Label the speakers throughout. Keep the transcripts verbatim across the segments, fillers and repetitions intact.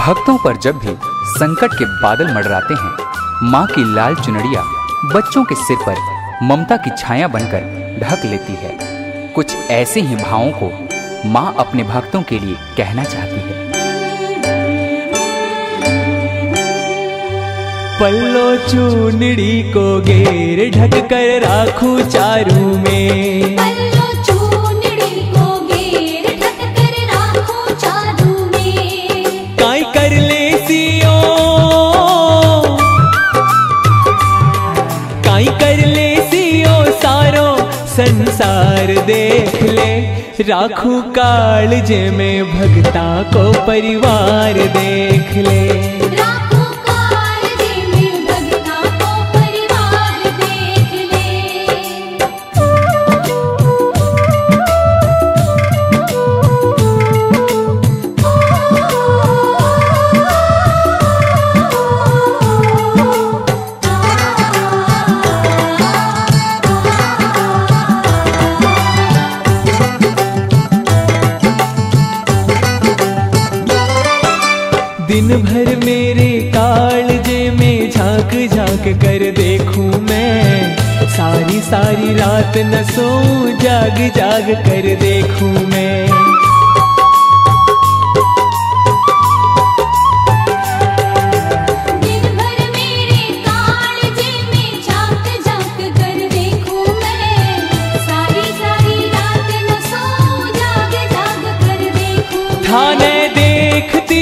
Speaker 1: भक्तों पर जब भी संकट के बादल मंडराते हैं, माँ की लाल चुनरिया बच्चों के सिर पर ममता की छाया बनकर ढक लेती है। कुछ ऐसे ही भावों को माँ अपने भक्तों के लिए कहना चाहती है।
Speaker 2: पल्लो चूनड़ी को घेर ढक कर राखू चारू में,
Speaker 3: पल्लो चूनड़ी को घेर ढक कर राखू चारू में।
Speaker 2: काई कर ले सियो, काई कर ले सियो सारो संसार देख ले, राखू कालजे में भगता को परिवार देख ले। दिन भर मेरे कालजे में झांक झांक कर देखूं मैं, सारी सारी रात न सोऊं जाग जाग कर देखूं मैं।
Speaker 3: दिन भर मेरे कालजे में झांक झांक कर देखूं मैं, सारी सारी रात न सोऊं जाग जाग कर देखूं।
Speaker 2: थाने देखती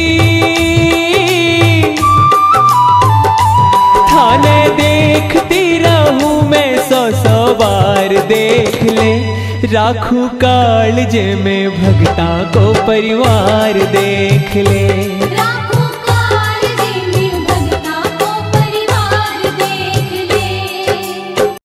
Speaker 2: थाने देखती रहूं मैं सौ सौ बार देख ले, राखू कालजे में भगता को परिवार देख ले।